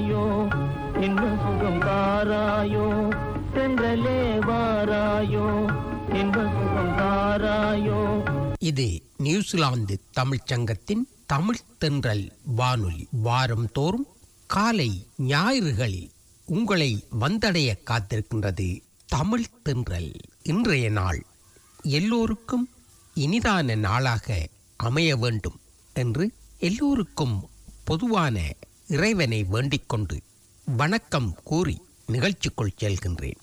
தாராயோ, இன்ப சுகம் தாராயோ, தென்றலே வாராயோ, இன்ப சுகம் தாராயோ. இது நியூசிலாந்து தமிழ்ச் சங்கத்தின் தமிழ் தென்றல் வானொலி. வாரம் தோறும் காலை ஞாயிறுகளில் உங்களை வந்தடைய காத்திருக்கின்றது தமிழ் தென்றல். இன்றைய நாள் எல்லோருக்கும் இனிதான நாளாக அமைய வேண்டும் என்று எல்லோருக்கும் பொதுவான இறைவனை வேண்டிக் கொண்டு வணக்கம் கூறி நிகழ்ச்சிக்குள் செல்கின்றேன்.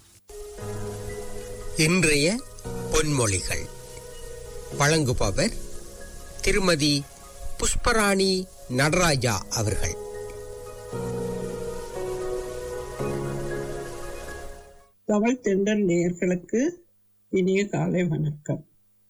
இன்றைய பொன்மொழிகள் வழங்குபவர் திருமதி புஷ்பராணி நடராஜா அவர்கள். தமிழ் தென்றல் நேயர்களுக்கு இனிய காலை வணக்கம்.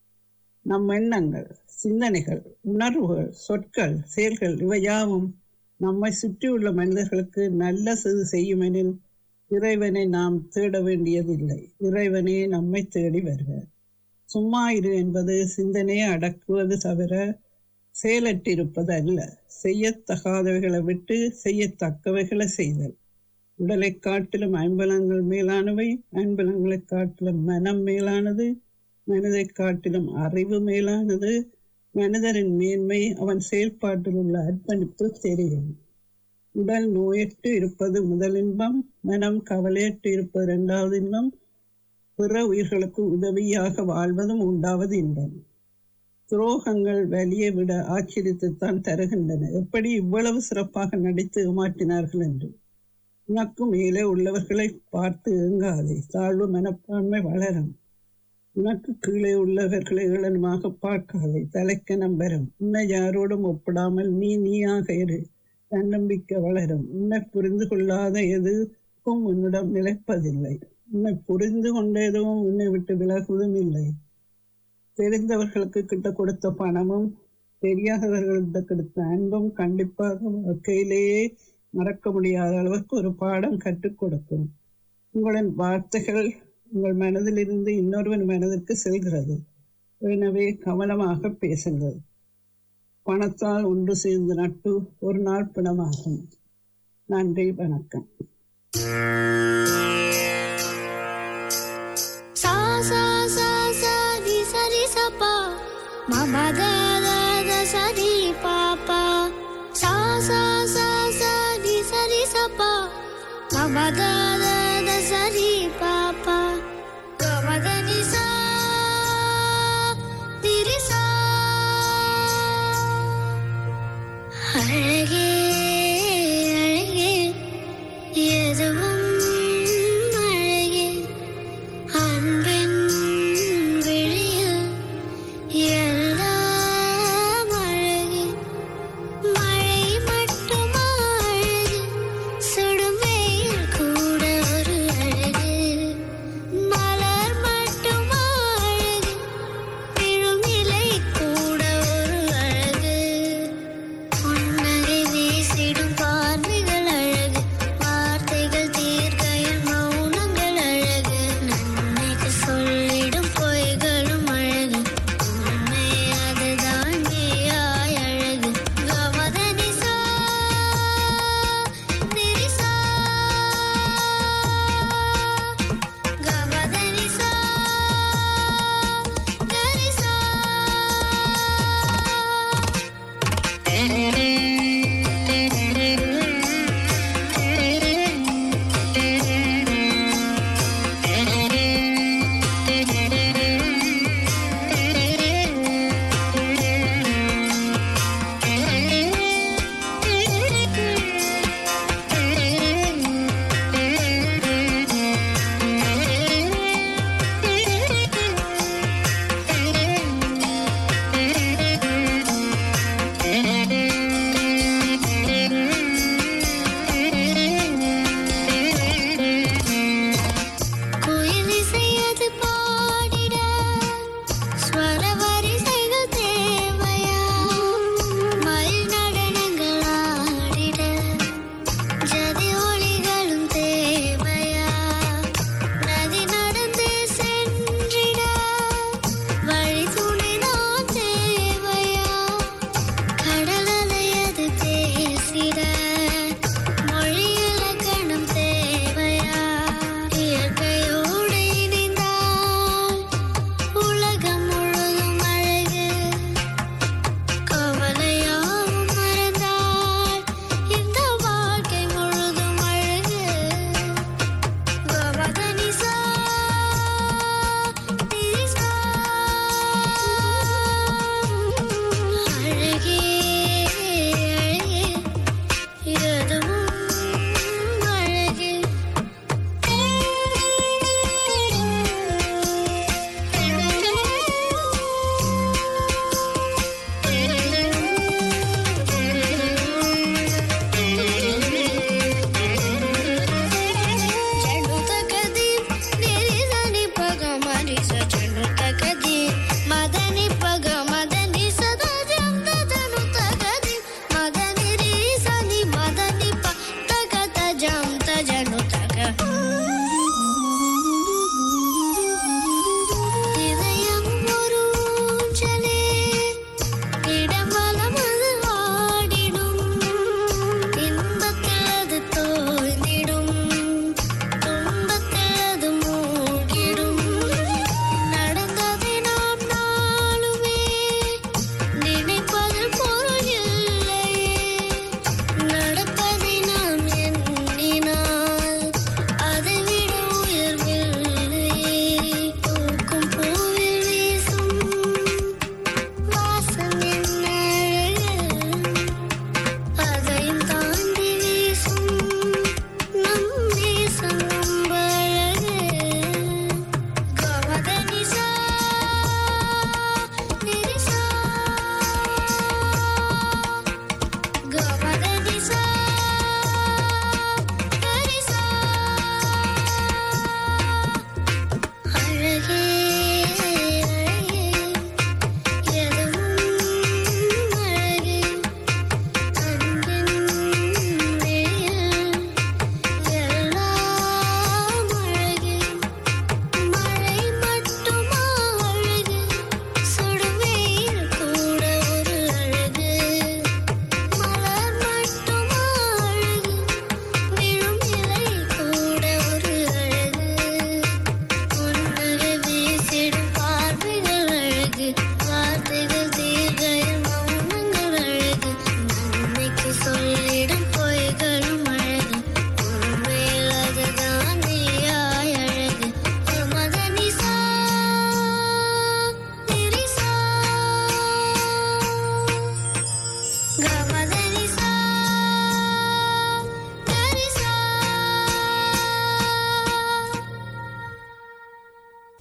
நம் எண்ணங்கள், சிந்தனைகள், உணர்வுகள், சொற்கள், செயல்கள் இவையாவும் நம்மை சுற்றியுள்ள மனிதர்களுக்கு நல்ல செய்யுமெனில் இறைவனை நாம் தேட வேண்டியதில்லை, இறைவனே நம்மை தேடி வருவார். சும்மா இரு என்பது சிந்தனையை அடக்குவது தவிர செயலற்றிருப்பது அல்ல. செய்யத்தகாதவைகளை விட்டு செய்யத்தக்கவைகளை செய்தல். உடலை காட்டிலும் ஐம்பலங்கள் மேலானவை, ஐம்பலங்களை காட்டிலும் மனம் மேலானது, மனதை காட்டிலும் அறிவு மேலானது. மனிதரின் மேன்மை அவன் செயல்பாட்டில் உள்ள அர்ப்பணிப்பு தெரியும். உடல் நோயற்று இருப்பது முதல் இன்பம், மனம் கவலையற்று இருப்பது இரண்டாவது இன்பம், பிற உயிர்களுக்கு உதவியாக வாழ்வதும் உண்டாவது இன்பம். துரோகங்கள் வலியை விட ஆச்சரியத்தைத்தான் தருகின்றன. எப்படி இவ்வளவு சிறப்பாக நடித்து ஏமாற்றினார்கள் என்று. உனக்கு மேலே உள்ளவர்களை பார்த்து ஏங்காதே, தாழ்வு மனப்பான்மை வளரும். உனக்கு கீழே உள்ளவர்களை ஏளனமாக பார்க்காதே, தலைக்கணம் வரும். உன்னை யாரோடும் ஒப்பிடாமல் நீயாக இரு, தன்னம்பிக்கை வளரும். உன்னை புரிந்து கொள்ளாத எதுவும் உன்னிடம் நிலைப்பதில்லை, உன்னை புரிந்து கொண்ட எதுவும் உன்னை விட்டு விலகுவதும் இல்லை. தெரிந்தவர்களுக்கு கிட்ட கொடுத்த பணமும் தெரியாதவர்களிட்ட கொடுத்த அன்பும் கண்டிப்பாக வாழ்க்கையிலேயே மறக்க முடியாத அளவுக்கு ஒரு பாடம் கற்றுக் கொடுக்கும். உங்களின் வார்த்தைகள் உங்கள் மனதிலிருந்து இன்னொருவன் மனதிற்கு செல்கிறது. எனவே கவனமாக பேசுங்கள். பணத்தால் ஒன்று சேர்ந்த நட்பு ஒரு நாள் பிணமாகும். நன்றி, வணக்கம். மழை மட்டுமா அழகு, சுடும் வெயில் கூட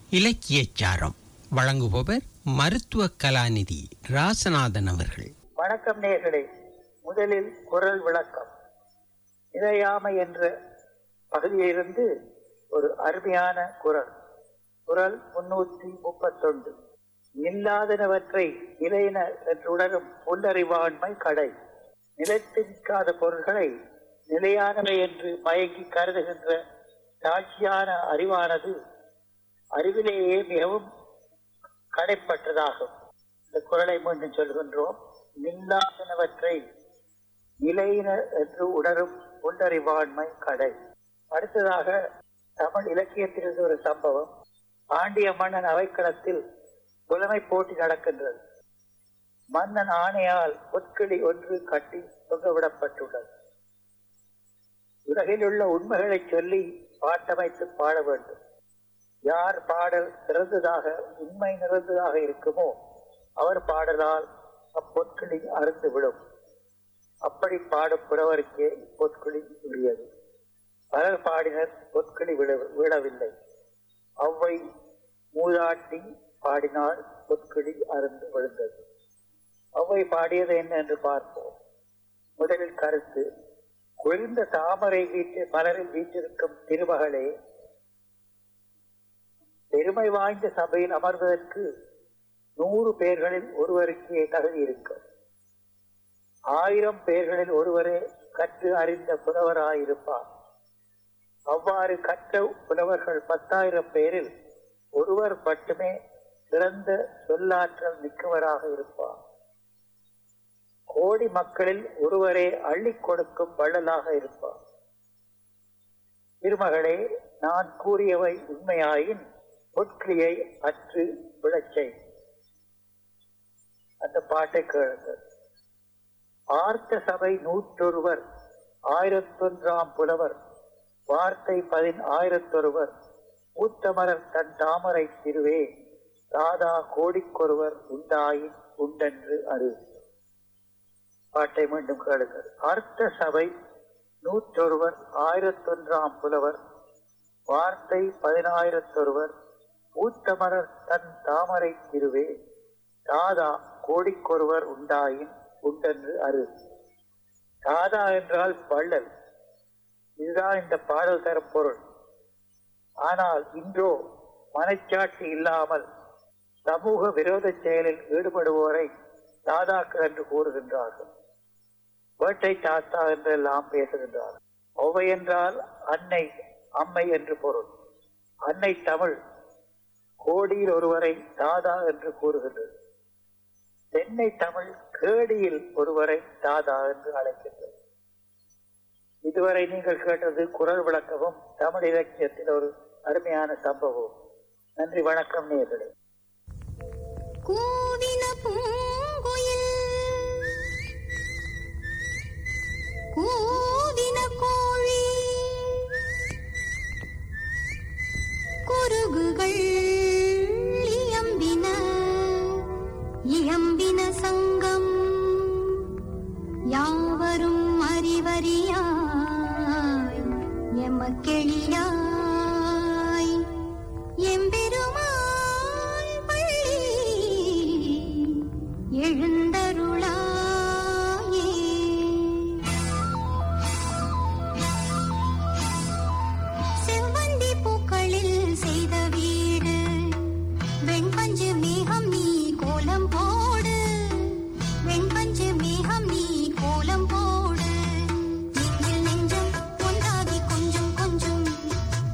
இலக்கியச்சாரம் வழங்குபவர் மருத்துவ கலாநிதி ராசநாதன் அவர்கள். வணக்கம் நேயர்களே. முதலில் குரல் விளக்கம். இறையாமை என்ற பகுதியிலிருந்து ஒரு அருமையான குரல். குரல் 331. நில்லாதனவற்றை நிலையின என்றுணரும் புல்லறிவாண்மை கடை. நிலைத்து நிற்காத பொருள்களை நிலையானவை என்று மயங்கி கருதுகின்ற தாட்சியான அறிவானது அறிவிலேயே மிகவும் கடைப்பட்டதாகும். இந்த குரலை மீண்டும் சொல்கின்றோம். நில்லாதனவற்றை நிலையின என்று உணரும் புல்லறிவாண்மை கடை. அடுத்ததாக தமிழ் இலக்கியத்திலிருந்து ஒரு சம்பவம். பாண்டிய மன்னன் அவைக்களத்தில் புலமை போட்டி நடக்கின்றது. மன்னன் ஆணையால் பொற்கிளி ஒன்று கட்டி தொங்கவிடப்பட்டுள்ளது. உலகில் உள்ள உண்மைகளை சொல்லி பாட்டமைத்து பாட வேண்டும். யார் பாடல் சிறந்ததாக உண்மை நிறைந்ததாக இருக்குமோ அவர் பாடலால் அப்பொற்கிளி அறுந்து விடும். அப்படி பாடும் புலவருக்கே பொற்கிளி உரியது. பலர் பாடினர், பொற்கிளி விடவில்லை. அவ்வை மூதாட்டி பாடினால் பொற்கிளி அறுந்து விழுந்தது. அவ்வை பாடியது என்ன என்று பார்ப்போம். முதலில் கருத்து. குளிர்ந்த தாமரை மலரில் வீற்றிருக்கும் திருமகளே, பெருமை வாய்ந்த சபையில் அமர்வதற்கு 100 பேர்களில் ஒருவருக்கே தகுதி இருக்கும். 1000 பேர்களில் ஒருவரே கற்று அறிந்த புலவராயிருப்பார். அவ்வாறு கற்ற புலவர்கள் 10,000 பேரில் ஒருவர் மட்டுமே சிறந்த சொல்லாற்றல் மிக்கவராக இருப்பார். கோடி மக்களில் ஒருவரே அள்ளி கொடுக்கும் வள்ளலாக இருப்பார். திருமகளே, நான் கூறியவை உண்மையாயின் பொற்கிளியை அற்று விழச்சை. அந்த பாட்டை கேளுங்கள். ஆர்த்த சபை 101 1001 புலவர் வார்த்தை 10,000 ஊத்தமரர் தன் தாமரை திருவே தாதா கோடிக்கொருவர் உண்டாயின் உண்டென்று அறி. பாட்டை மீண்டும் கேளுங்கள். ஆர்த்த சபை 101 1001 புலவர் வார்த்தை 10,000 ஊத்தமரர் தன் தாமரை திருவே தாதா கோடிக்கொருவர் உண்டாயின் உண்டென்று அறி. தாதா என்றால் வள்ளல். இதுதான் இந்த பாடல் தரும் பொருள். ஆனால் இன்றோ மனச்சாட்சி இல்லாமல் சமூக விரோத செயலில் ஈடுபடுவோரை தாதாக்கள் என்று கூறுகின்றார்கள். வேட்டை தாத்தா என்றெல்லாம் பேசுகின்றார்கள். ஒவ்வை என்றால் அன்னை, அம்மை என்று பொருள். அன்னை தமிழ் கோடியில் ஒருவரை தாதா என்று கூறுகின்றது. தென்னை தமிழ் கேடியில் ஒருவரை தாதா என்று அழைக்கின்றது. இதுவரை நீங்கள் கேட்டது குரல் விளக்கமும் தமிழ் இலக்கியத்தில் ஒரு அருமையான சம்பவம். நன்றி, வணக்கம் நேயர்களே. கூவின பூங்குயில் கூவின கோழி குருகுகள் இயம்பின சங்கம் யாவரும் அறிவறியாய் எமக்கெளியாய் எம்பெருமாள் பள்ளி எழுந்தருளாயே. செவ்வந்தி பூக்களில் செய்த வீடு வெண்பஞ்சு மேகம் நீ கோலம் போடு, வெண்பஞ்சு மேகம் நீ கோலம் போடு. நெஞ்சில் நெஞ்சம் ஒன்றாகி கொஞ்சம் கொஞ்சம்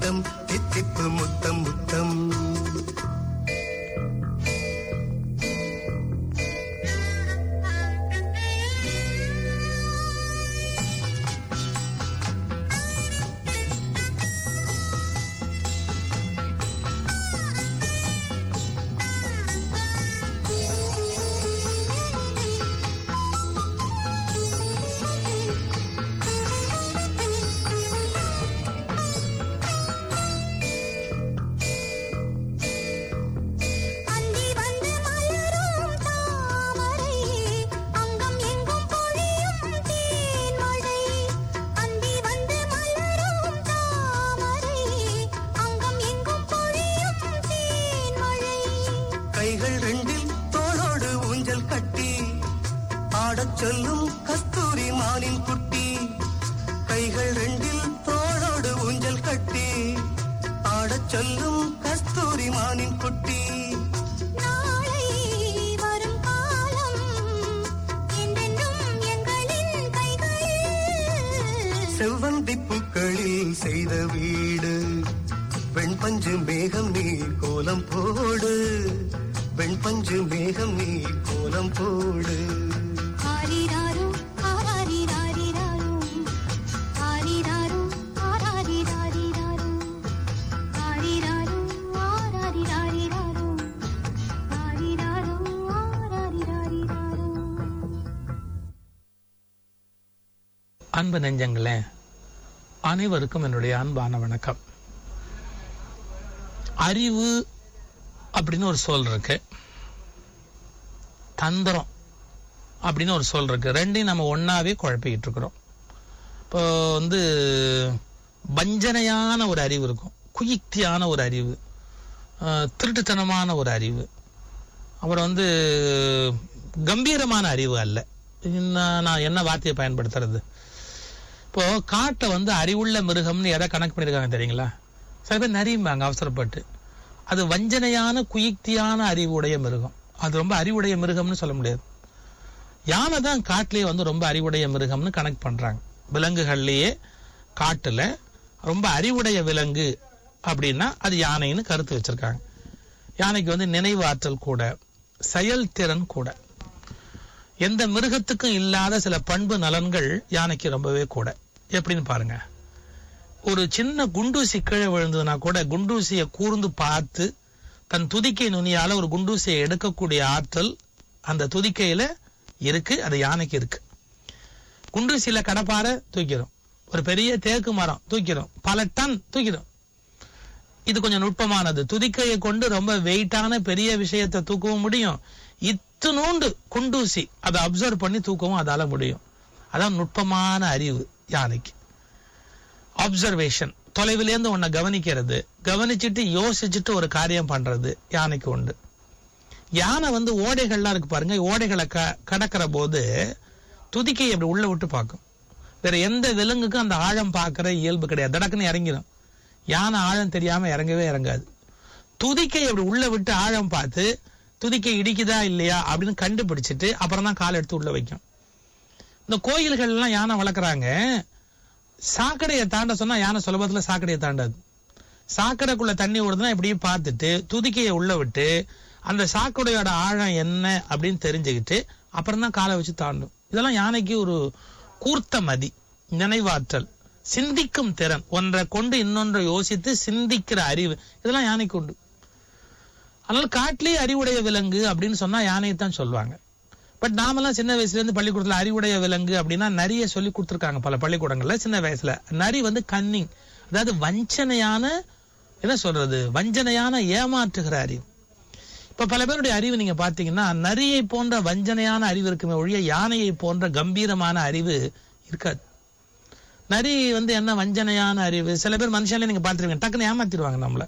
முத்தம் தித்திப்பு முத்தம் முத்தம். கைகள் ரெண்டில் தோளோடு ஊஞ்சல் கட்டி ஆடச் சொல்லும் கஸ்தூரி மானின் குட்டி. கைகள் ரெண்டில் தோளோடு ஊஞ்சல் கட்டி ஆடச் சொல்லும் கஸ்தூரி மானின் குட்டி. நாளை வரும் காலம் என்றென்றும் எங்களின் கைகளில் செவ்வந்தி பூக்களில் செய்த வீடு வெண்பஞ்சு மேகம் நீர் கோலம் போடு. வெண்பஞ்சு மேகம் நீர் கோலம் போடு. ஆரிராரோ ஆராரிராரிராரோ ஆரிராரோ ஆராரிராரிராரோ ஆரிராரோ ஆராரிராரிராரோ ஆரிராரோ ஆராரிராரிராரோ. அன்பு நெஞ்சங்களே, அனைவருக்கும் என்னுடைய அன்பான வணக்கம். அறிவு அப்படின்னு ஒரு சொல் இருக்கு, தந்திரம் அப்படின்னு ஒரு சொல் இருக்கு. ரெண்டையும் நம்ம ஒன்னாவே குழப்பிக்கிட்டு இருக்கிறோம். இப்போ வஞ்சனையான ஒரு அறிவு இருக்கும், குயுக்தியான ஒரு அறிவு, திருட்டுத்தனமான ஒரு அறிவு, அப்புறம் கம்பீரமான அறிவு அல்ல. நான் என்ன வார்த்தையை பயன்படுத்துறது? இப்போ காட்டை அறிவுள்ள மிருகம்னு எதை கணக்கு பண்ணியிருக்காங்க தெரியுங்களா? சில பேர் நரியும்பாங்க அவசரப்பட்டு. அது வஞ்சனையான குயுக்தியான அறிவுடைய மிருகம். அது ரொம்ப அறிவுடைய மிருகம்னு சொல்ல முடியாது. யானை தான் காட்டிலேயே ரொம்ப அறிவுடைய மிருகம்னு கணக்கு பண்றாங்க. விலங்குகள்லேயே காட்டுல ரொம்ப அறிவுடைய விலங்கு அப்படின்னா அது யானைன்னு கருத்து வச்சிருக்காங்க. யானைக்கு நினைவு ஆற்றல் கூட, செயல்திறன் கூட. எந்த மிருகத்துக்கும் இல்லாத சில பண்பு நலன்கள் யானைக்கு ரொம்பவே கூட. எப்படின்னு பாருங்க. ஒரு சின்ன குண்டூசி கீழே விழுந்ததுன்னா கூட குண்டூசியை கூர்ந்து பார்த்து தன் துதிக்கை நுனியால ஒரு குண்டூசியை எடுக்கக்கூடிய ஆற்றல் அந்த துதிக்கையில இருக்கு. அது யானைக்கு இருக்கு. குண்டூசியில கடப்பாறை தூக்கிடும், ஒரு பெரிய தேக்கு மரம் தூக்கிடும், பல டன் தூக்கிடும். இது கொஞ்சம் நுட்பமானது. துதிக்கையை கொண்டு ரொம்ப வெயிட்டான பெரிய விஷயத்தை தூக்கவும் முடியும். இத்துணூண்டு குண்டூசி அதை அப்சர்வ் பண்ணி தூக்கவும் அதால முடியும். அதான் நுட்பமான அறிவு யானைக்கு. அப்சர்வேஷன், தொலைவிலேருந்து உன்னை கவனிக்கிறது, கவனிச்சுட்டு யோசிச்சுட்டு ஒரு காரியம் பண்றது யானைக்கு உண்டு. யானை ஓடைகள்லாம் இருக்கு பாருங்க. ஓடைகளை கடக்கிற போது துதிக்கையை அப்படி உள்ள விட்டு பார்க்கும். வேற எந்த விலங்குக்கும் அந்த ஆழம் பார்க்கிற இயல்பு கிடையாது. தடக்குன்னு இறங்கிடும். யானை ஆழம் தெரியாம இறங்கவே இறங்காது. துதிக்கை அப்படி உள்ள விட்டு ஆழம் பார்த்து துதிக்கை இடிக்குதா இல்லையா அப்படின்னு கண்டுபிடிச்சிட்டு அப்புறம் தான் கால் எடுத்து உள்ள வைக்கும். இந்த கோயில்கள் எல்லாம் யானை வளர்க்குறாங்க. சாக்கடையை தாண்ட சொன்னா யானை சுலபத்துல சாக்கடையை தாண்டாது. சாக்கடைக்குள்ள தண்ணி ஓடுதுன்னா இப்படியும் பார்த்துட்டு துதிக்கையை உள்ள விட்டு அந்த சாக்கடையோட ஆழம் என்ன அப்படின்னு தெரிஞ்சுக்கிட்டு அப்புறம் தான் காலை வச்சு தாண்டும். இதெல்லாம் யானைக்கு ஒரு கூர்த்த மதி, நினைவாற்றல், சிந்திக்கும் திறன், ஒன்றை கொண்டு இன்னொன்றை யோசித்து சிந்திக்கிற அறிவு, இதெல்லாம் யானைக்கு உண்டு. அதனால காட்டிலேயே அறிவுடைய விலங்கு அப்படின்னு சொன்னா யானையை தான் சொல்லுவாங்க. பட் நாமெல்லாம் சின்ன வயசுல இருந்து பள்ளிக்கூடத்துல அறிவுடைய விலங்கு அப்படின்னா நரிய சொல்லி கொடுத்துருக்காங்க பல பள்ளிக்கூடங்கள்ல. சின்ன வயசுல நரி கன்னிங், அதாவது வஞ்சனையான, என்ன சொல்றது, வஞ்சனையான ஏமாற்றுகிற அறிவு. இப்ப பல பேருடைய அறிவு நீங்க பாத்தீங்கன்னா நரியை போன்ற வஞ்சனையான அறிவு இருக்குமே ஒழிய யானையை போன்ற கம்பீரமான அறிவு இருக்காது. நரி என்ன வஞ்சனையான அறிவு. சில பேர் மனுஷாலே நீங்க பார்த்துருவீங்க, டக்குன்னு ஏமாத்திடுவாங்க நம்மள.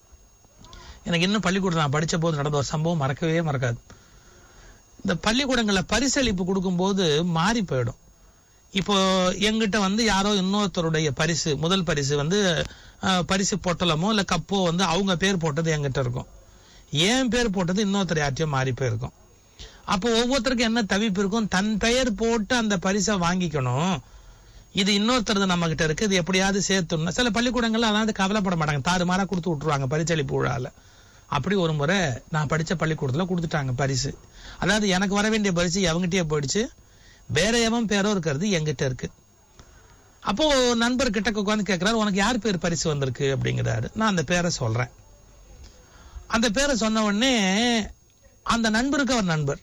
எனக்கு இன்னும் பள்ளிக்கூடம் நான் படிச்ச போது நடந்த ஒரு சம்பவம் மறக்கவே மறக்காது. இந்த பள்ளிக்கூடங்கள்ல பரிசளிப்பு கொடுக்கும்போது மாறி போயிடும். இப்போ எங்கிட்ட யாரோ இன்னொருத்தருடைய பரிசு, முதல் பரிசு பரிசு பொட்டலமோ இல்ல கப்போ அவங்க பேர் போட்டது என்கிட்ட இருக்கும். ஏன் பேர் போட்டது இன்னொருத்தர் யார்ட்டையும் மாறி போயிருக்கும். அப்போ ஒவ்வொருத்தருக்கும் என்ன தவிப்பு இருக்கும், தன் பெயர் போட்டு அந்த பரிசை வாங்கிக்கணும். இது இன்னொருத்தர் நம்ம கிட்ட இருக்கு, இது எப்படியாவது சேர்த்துணும். சில பள்ளிக்கூடங்கள்ல அதாவது கவலைப்பட மாட்டாங்க, தாறுமாறா கொடுத்து விட்டுருவாங்க பரிசளிப்பு விழால. அப்படி ஒரு முறை நான் படிச்ச பள்ளிக்கூடத்துல கொடுத்துட்டாங்க பரிசு. அதாவது எனக்கு வர வேண்டிய பரிசு எவங்கிட்டயே போயிடுச்சு, வேற எவன் பேரோ இருக்கிறது என்கிட்ட இருக்கு. அப்போ நண்பர் கிட்ட உட்காந்து கேட்கிறாரு, உனக்கு யார் பேர் பரிசு வந்திருக்கு அப்படிங்கிறாரு. நான் அந்த பேரை சொல்றேன். அந்த பேரை சொன்ன உடனே அந்த நண்பருக்கு அவர் நண்பர்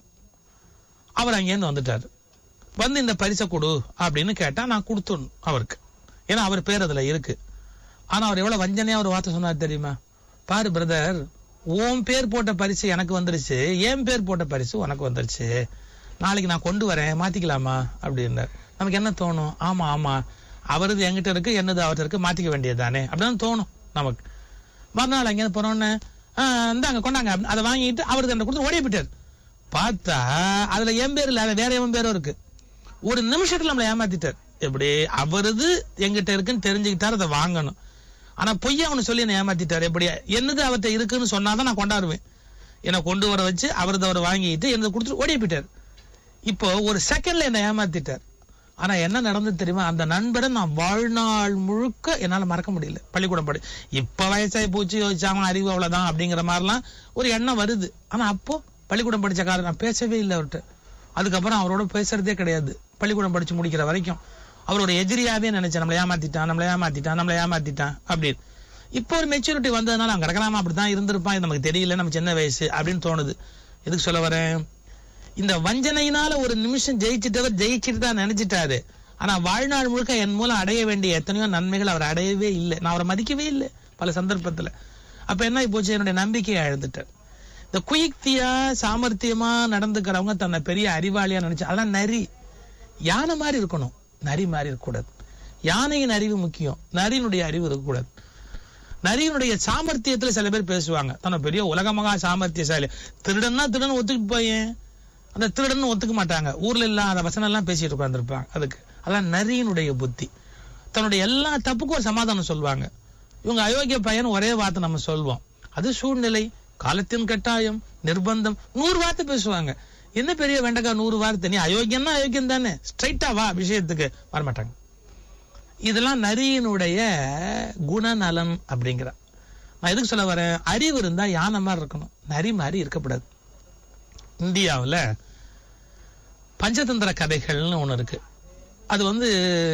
அவர் அங்கேருந்து வந்துட்டாரு. வந்து இந்த பரிசை கொடு அப்படின்னு கேட்டா நான் கொடுத்துடணும் அவருக்கு, ஏன்னா அவர் பேர் அதுல இருக்கு. ஆனா அவர் எவ்வளவு வஞ்சனையா ஒரு வார்த்தை சொன்னார் தெரியுமா? பாரு பிரதர், உன் பேர் போட்ட பரிசு எனக்கு வந்துருச்சு, என் பேர் போட்ட பரிசு உனக்கு வந்துருச்சு, நாளைக்கு நான் கொண்டு வரேன், மாத்திக்கலாமா அப்படின்னார். நமக்கு என்ன தோணும்? ஆமா ஆமா, அவரது என்கிட்ட இருக்கு, என்னது அவர்கிட்ட இருக்கு, மாத்திக்க வேண்டியது தானே அப்படின்னு தோணும் நமக்கு. மறுநாள் அங்கே போனோன்னு இந்தாங்க கொண்டாங்க, அதை வாங்கிட்டு அவருக்கு என்ன கொடுத்து ஓடிய போயிட்டார். பார்த்தா அதுல என் பேர் இல்ல, வேற எவன் பேரும் இருக்கு. ஒரு நிமிஷத்துல நம்மளை ஏமாத்திட்டார். எப்படி? அவரது எங்கிட்ட இருக்குன்னு தெரிஞ்சுக்கிட்டாரு, அதை வாங்கணும். ஆனா பொய்யா அவனு சொல்லி என்ன ஏமாத்திட்டாரு. எப்படி? என்னது அவர்கிட்ட இருக்குன்னு சொன்னாதான் நான் கொண்டாடுவேன். என்னை கொண்டு வர வச்சு அவரது அவர் வாங்கிட்டு என்னது கொடுத்துட்டு ஓடிய போயிட்டார். இப்போ ஒரு செகண்ட்ல என்ன ஏமாத்திட்டார். ஆனா என்ன நடந்தது தெரியுமா? அந்த நண்பரை நான் வாழ்நாள் முழுக்க என்னால மறக்க முடியல. பள்ளிக்கூடம் படி இப்ப வயசாகி போச்சு, யோசிச்சாம அறிவு அவ்வளவுதான் அப்படிங்கிற மாதிரிலாம் ஒரு எண்ணம் வருது. ஆனா அப்போ பள்ளிக்கூடம் படிச்ச காலம் நான் பேசவே இல்லை அவர்கிட்ட. அதுக்கப்புறம் அவரோட பேசுறதே கிடையாது பள்ளிக்கூடம் படிச்சு முடிக்கிற வரைக்கும். அவரோட எதிரியாவே நினைச்சேன், நம்மளை ஏமாத்திட்டான் அப்படின்னு. இப்போ ஒரு மெச்சூரிட்டி வந்ததுனால அவன் கிடக்கலாமா, அப்படித்தான் இருந்திருப்பான், இது நமக்கு தெரியல, நம்ம சின்ன வயசு அப்படின்னு தோணுது. எதுக்கு சொல்ல வரேன்? இந்த வஞ்சனையினால ஒரு நிமிஷம் ஜெயிச்சுட்டவர் ஜெயிச்சுட்டு தான் நினைச்சிட்டாரு. ஆனா வாழ்நாள் முழுக்க என் மூலம் அடைய வேண்டிய எத்தனையோ நன்மைகள் அவர் அடையவே இல்லை. நான் அவரை மதிக்கவே இல்லை பல சந்தர்ப்பத்துல. அப்ப என்ன போச்சு? என்னுடைய நம்பிக்கையை இழந்துட்டார். இந்த குயுக்தியா சாமர்த்தியமா நடந்துக்கிறவங்க தன்னை பெரிய அறிவாளியா நினைச்சு, அதெல்லாம் நரி. யானை மாதிரி இருக்கணும், நரி மாதிரி இருக்கக்கூடாது. யானையின் அறிவு முக்கியம், நரியினுடைய அறிவு இருக்கக்கூடாது. நரியினுடைய சாமர்த்தியத்துல சில பேர் பேசுவாங்க, தன்னை பெரிய உலகமகா சாமர்த்தியசாலி. திருடன்னா திருடன் ஒத்துக்கு போயேன், அந்த திருடன் ஒத்துக்க மாட்டாங்க. ஊர்ல இல்லாத வசனம் எல்லாம் பேசிட்டு உட்கார்ந்துருப்பாங்க. அதுக்கு அதான் நரியினுடைய புத்தி. தன்னுடைய எல்லா தப்புக்கும் ஒரு சமாதானம் சொல்லுவாங்க. இவங்க அயோக்கிய பையன் ஒரே வார்த்தை நம்ம சொல்வோம், அது சூழ்நிலை, காலத்தின் கட்டாயம், நிர்பந்தம், 100 வார்த்தை பேசுவாங்க. என்ன பெரிய வெண்டக்கா 100 வார்த்தை? நீ அயோக்கியம்னா அயோக்கியம் தானே, ஸ்ட்ரைட்டா வா விஷயத்துக்கு, வரமாட்டாங்க. இதெல்லாம் நரியினுடைய குணநலன் அப்படிங்கிற. நான் எதுக்கு சொல்ல வரேன்? அறிவு இருந்தா யானை மாதிரி இருக்கணும், நரி மாதிரி இருக்கக்கூடாது. இந்தியாவில் பஞ்சதந்திர கதைகள்னு ஒண்ணு இருக்கு. அது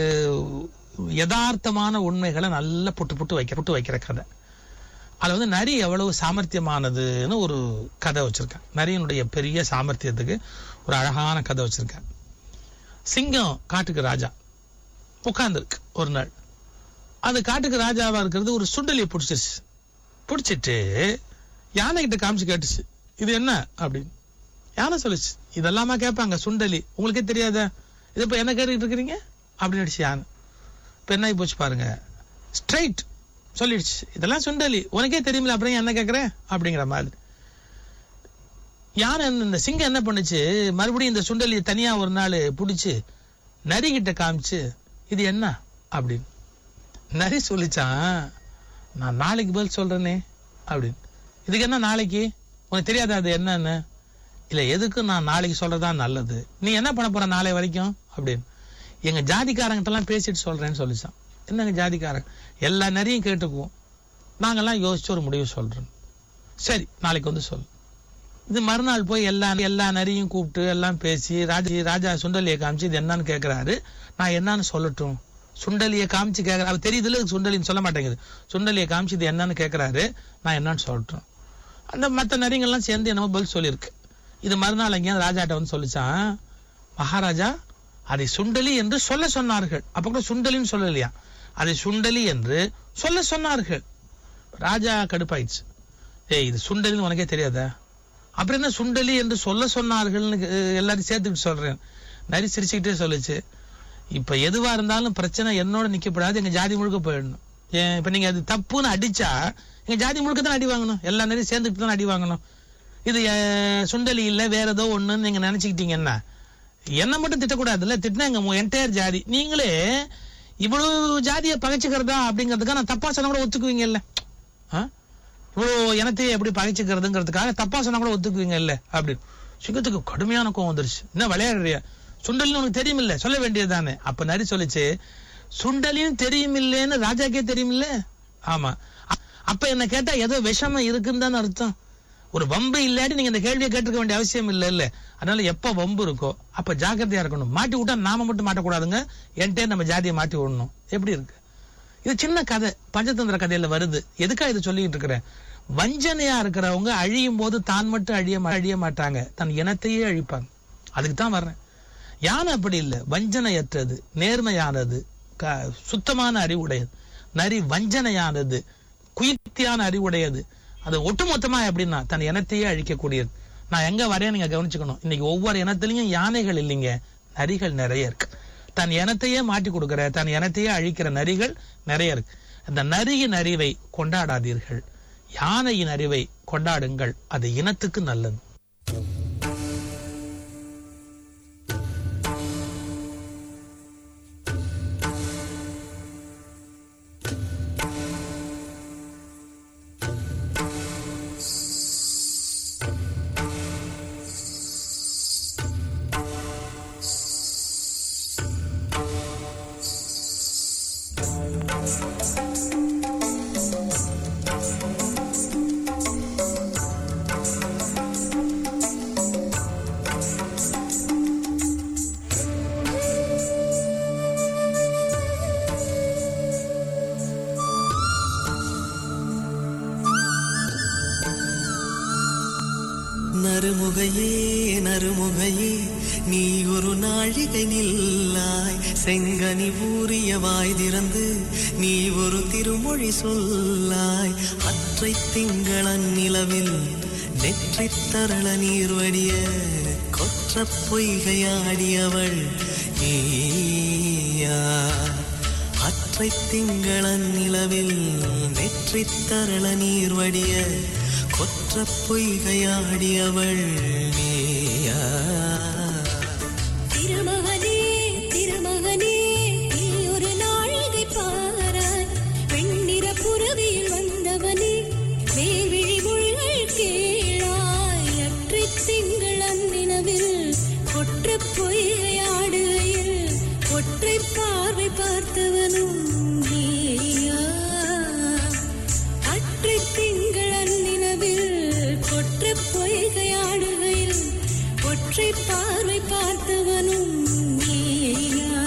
யதார்த்தமான உண்மைகளை நல்லா புட்டு வைக்கிற கதை. அது நரி எவ்வளவு சாமர்த்தியமானதுன்னு ஒரு கதை வச்சிருக்கேன். நரியினுடைய பெரிய சாமர்த்தியத்துக்கு ஒரு அழகான கதை வச்சிருக்கேன். சிங்கம் காட்டுக்கு ராஜா உட்கார்ந்துருக்கு ஒரு நாள். அது காட்டுக்கு ராஜாவா இருக்கிறது ஒரு சுண்டலியை பிடிச்சிட்டு யானை கிட்ட காமிச்சு கேட்டுச்சு, இது என்ன அப்படின்னு. யானை சொல்லிச்சு, இதெல்லாமா கேட்பாங்க சுண்டலி, உங்களுக்கே தெரியாத, இது இப்ப என்ன கேட்டுக்கிட்டு இருக்கிறீங்க அப்படின்னு அடிச்சு யானை. இப்ப என்ன போச்சு பாருங்க, ஸ்ட்ரைட் சொல்லிடுச்சு, இதெல்லாம் சுண்டலி, உனக்கே தெரியுமில்ல, அப்புறம் என்ன கேட்கறேன் அப்படிங்கிற மாதிரி. யானை இந்த சிங்கம் என்ன பண்ணுச்சு, மறுபடியும் இந்த சுண்டலி தனியா ஒரு நாள் பிடிச்சு நரி கிட்ட காமிச்சு, இது என்ன அப்படின்னு. நரி சொல்லிச்சான், நான் நாளைக்கு பதில் சொல்றேனே அப்படின்னு. இதுக்கு என்ன நாளைக்கு, உனக்கு தெரியாத அது என்னன்னு? இல்ல, எதுக்கு நான் நாளைக்கு சொல்றதா நல்லது, நீ என்ன பண்ண போற நாளை வரைக்கும் அப்படின்னு. எங்க ஜாதிக்காரங்கிட்ட எல்லாம் பேசிட்டு சொல்றேன்னு சொல்லிச்சான். என்னங்க ஜாதிக்காரங்க, எல்லா நரியும் கேட்டுக்குவோம், நாங்கெல்லாம் யோசிச்சு ஒரு முடிவு சொல்றோம், சரி நாளைக்கு சொல்லு. இது மறுநாள் போய் எல்லா நரியும் கூப்பிட்டு எல்லாம் பேசி ராஜா சுண்டலியை காமிச்சு இது என்னன்னு கேட்கிறாரு. நான் என்னன்னு சொல்லட்டும், சுண்டலியை காமிச்சு கேட்கற, அவ தெரியுதுல சுண்டலின்னு சொல்ல மாட்டேங்குது, சுண்டலியை காமிச்சு இது என்னன்னு கேட்கிறாரு, நான் என்னன்னு சொல்லட்டும். அந்த மற்ற நரிங்கள்லாம் சேர்ந்து என்னமோ பதில் சொல்லியிருக்கு. இது மறுநாள் எங்கேயாவது ராஜாட்ட சொல்லிச்சான், மகாராஜா அதை சுண்டலி என்று சொல்ல சொன்னார்கள். அப்ப கூட சுண்டலின்னு சொல்லலையா, அதை சுண்டலி என்று சொல்ல சொன்னார்கள். ராஜா கடுப்பாயிடுச்சு, இது சுண்டலின்னு உனக்கே தெரியாதா, அப்புறம் என்ன சுண்டலி என்று சொல்ல சொன்னார்கள்னு எல்லாரும் சேர்த்துக்கிட்டு சொல்றேன். நரி சிரிச்சுக்கிட்டே சொல்லுச்சு, இப்ப எதுவா இருந்தாலும் பிரச்சனை என்னோட நிக்கப்படாது, எங்க ஜாதி முழுக்க போயிடணும். இப்ப நீங்க அது தப்புன்னு அடிச்சா எங்க ஜாதி முழுக்க தான் அடி வாங்கணும், எல்லா நேரம் சேர்ந்துட்டு தான் அடி வாங்கணும். இது சுண்டலி இல்ல வேற ஏதோ ஒண்ணுன்னு நீங்க நினைச்சுக்கிட்டீங்கன்னா என்ன மட்டும் திட்டக்கூடாதுல்ல, திட்டினா எங்க என்டையர் ஜாதி, நீங்களே இவ்வளவு ஜாதியை பகைச்சுக்கிறதா அப்படிங்கிறதுக்காக நான் தப்பா சொன்னா கூட ஒத்துக்குவீங்கல்ல, இவ்வளவு இனத்தையே எப்படி பகைச்சுக்கிறதுங்கிறதுக்காக தப்பா சொன்னா கூட ஒத்துக்குவீங்க இல்ல அப்படின்னு. சிங்கத்துக்கு கடுமையான கோவம் வந்துருச்சு, என்ன விளையாடுறியா, சுண்டல்னு உனக்கு தெரியுமில்ல, சொல்ல வேண்டியது தானே. அப்ப நரி சொல்லிச்சு, சுண்டலியும் தெரியும் இல்லைன்னு ராஜாக்கே தெரியும் இல்ல. ஆமா, அப்ப என்ன கேட்டா ஏதோ விஷமம் இருக்குன்னு தானே அர்த்தம். ஒரு வம்பு இல்லாட்டி நீங்க இந்த கேள்வியை கேட்டுக்க வேண்டிய அவசியம் இல்ல. அதனால எப்ப வம்பு இருக்கோ அப்ப ஜாக்கிரதையா இருக்கணும். மாட்டி விட்டா நாம மட்டும் மாட்டக்கூடாதுங்க, என்கிட்ட நம்ம ஜாதியை மாட்டி விடணும். எப்படி இருக்கு இது? சின்ன கதை, பஞ்சதந்திர கதையில வருது. எதுக்காக இதை சொல்லிட்டு இருக்கிறேன்? வஞ்சனையா இருக்கிறவங்க அழியும் போது தான் மட்டும் அழிய மாட்டாங்க, தன் இனத்தையே அழிப்பாங்க. அதுக்கு தான் வர்றேன். யானை அப்படி இல்லை, வஞ்சனையற்றது, நேர்மையானது, சுத்தமான அறிவுடையது. நரி வஞ்சனையானது, குயுக்தியான அறிவுடையது. அது ஒட்டுமொத்தமா எப்படின்னா தன் இனத்தையே அழிக்கக்கூடியது. நான் எங்க வரேன் நீங்க கவனிச்சுக்கணும். இன்னைக்கு ஒவ்வொரு இனத்திலையும் யானைகள் இல்லைங்க, நரிகள் நிறைய இருக்கு. தன் இனத்தையே மாட்டி கொடுக்கிற, தன் இனத்தையே அழிக்கிற நரிகள் நிறைய இருக்கு. அந்த நரியின் அறிவை கொண்டாடாதீர்கள், யானையின் அறிவை கொண்டாடுங்கள். அது இனத்துக்கு நல்லது. நறுமுகையே நறுமுகையே நீ ஒரு நாழிகை நில்லாய், செங்கனி ஊறிய வாய் திறந்து நீ ஒரு திருமொழி சொல்லாய். அற்றை திங்களன் நிலவில் நெற்றி தரள நீர் வடிய கொற்ற பொய்கையாடியவள் நீயா. அற்றை திங்களன் நிலவில் நெற்றி தரள நீர் வடிய கொற்ற பொய்கையாடியவள் நீயா. திருமகனே திருமகனே நீ ஒரு நாழிகை பாராய், வெண்ணிற புறவியில் வந்தவனே வேல்விழி மொழிகள் கேளாய். அற்றை திங்களன் நிலவில் கொற்ற பொய்கையாடுகையில் ஒற்றை பார்வை பார்த்தவனும் நீயா. அற்றை திங்களன் நிலவில் கொற்ற பொய்கையாடுகையில் ஒற்றை பார்வை பார்த்தவனும் நீயா.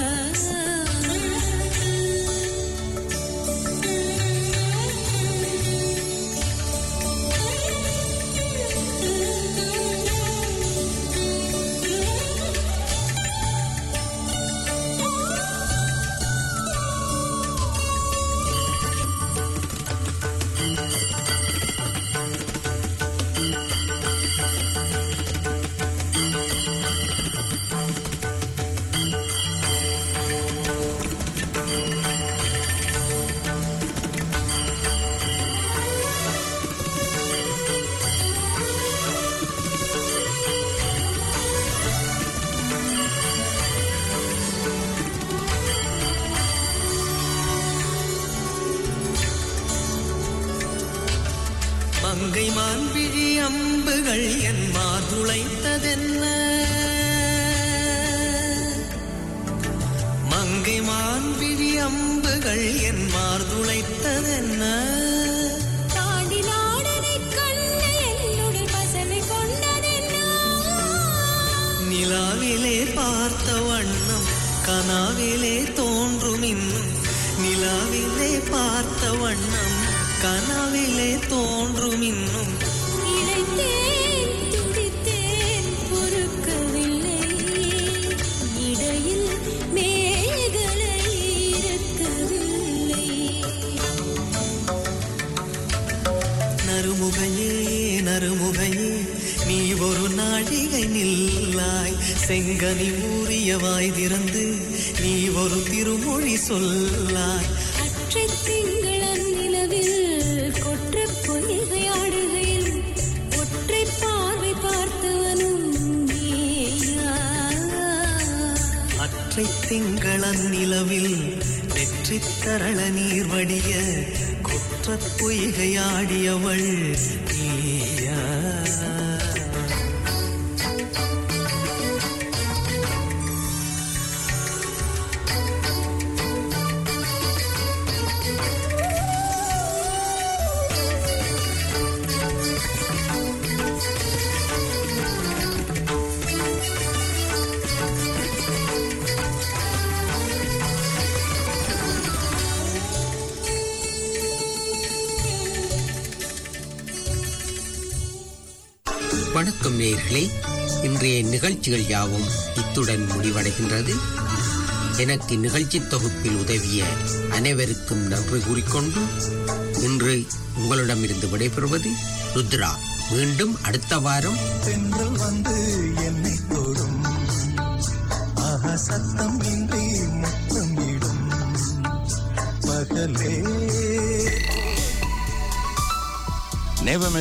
மங்கை மான்விழி அம்புகள் என் மாதுளைத்ததென்ன, மங்கை மான்விழி அம்புகள் என் மார்துளைத்ததென்ன. தாண்டி நாடனை கண்டு என்னுடைய பசமை கொண்டதென்ன. நிலாவிலே பார்த்த வண்ணம் கனாவிலே தோன்றும் இன்னும், நிலாவிலே பார்த்த வண்ணம் கனாவிலே தோன்றும் இன்னும். இளைத்தேன் துடித்தேன் பொறுக்கவில்லை, இடையில் மேகலை இருக்கவில்லை. நறுமுகையே நறுமுகையே நீ ஒரு நாழிகை நில்லாய், செங்கனி ஊறிய வாய் திறந்து நீ ஒரு திருமொழி சொல்லாய். அற்றை திங்களன் நிலவில் கொற்ற பொய்கையாடுகையில் ஒற்றை பார்வை பார்த்தவனும் நீயா. அற்றை திங்களன் நிலவில் நெற்றி தரள நீர் வடிய கொற்ற பொய்கையாடியவள் நீயா. வணக்கம் நேயர்களே, இன்றைய நிகழ்ச்சிகள் யாவும் இத்துடன் முடிவடைகின்றது. எனக்கு நிகழ்ச்சி தொகுப்பில் உதவிய அனைவருக்கும் நன்றி கூறிக்கொண்டு இன்று உங்களிடமிருந்து விடைபெறுவது ருத்ரா. மீண்டும் அடுத்த வாரம் தென்றல் வந்து என்னை தொடும், ஆஹா சத்தம் இன்றி முத்தம் இடும் பகலே.